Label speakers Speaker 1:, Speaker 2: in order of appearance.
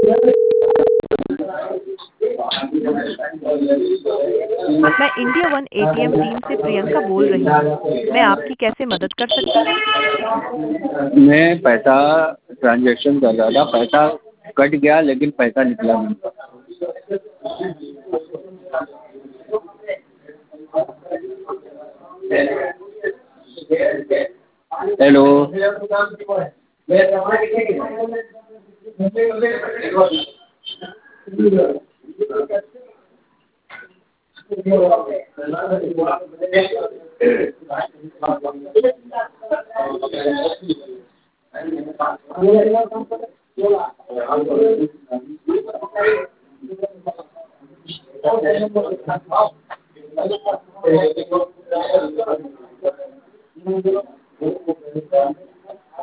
Speaker 1: मैं India one ATM team से प्रियंका बोल रही हूँ। मैं आपकी कैसे मदद कर सकती हूँ?
Speaker 2: मैं पैसा ट्रांजैक्शन कर रहा था, पैसा कट गया लेकिन पैसा निकला नहीं। हेलो।